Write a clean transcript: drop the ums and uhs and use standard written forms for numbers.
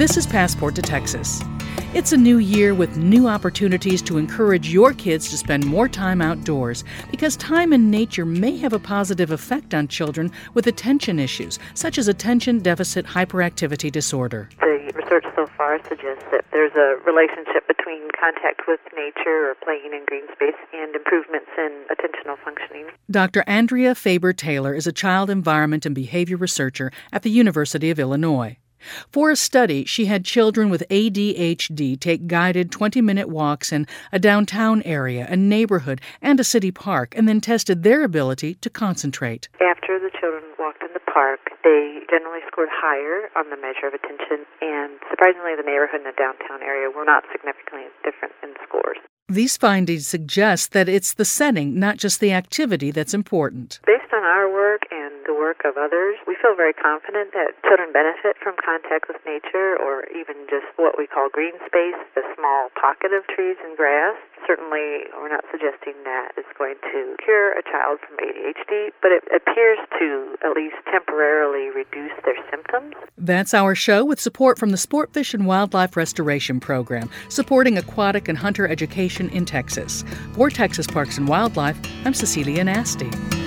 This is Passport to Texas. It's a new year with new opportunities to encourage your kids to spend more time outdoors because time in nature may have a positive effect on children with attention issues, such as attention deficit hyperactivity disorder. The research so far suggests that there's a relationship between contact with nature or playing in green space and improvements in attentional functioning. Dr. Andrea Faber-Taylor is a child environment and behavior researcher at the University of Illinois. For a study, she had children with ADHD take guided 20-minute walks in a downtown area, a neighborhood, and a city park, and then tested their ability to concentrate. After the children walked in the park, they generally scored higher on the measure of attention, and surprisingly, the neighborhood and the downtown area were not significantly different in scores. These findings suggest that it's the setting, not just the activity, that's important. Based on our work and the work of others, we feel very confident that children benefit from contact with nature or even just what we call green space, the small pocket of trees and grass. Certainly, we're not suggesting that it's going to cure a child from ADHD, but it appears to at least temporarily reduce their symptoms. That's our show with support from the Sport Fish and Wildlife Restoration Program, supporting aquatic and hunter education in Texas. For Texas Parks and Wildlife, I'm Cecilia Nasty.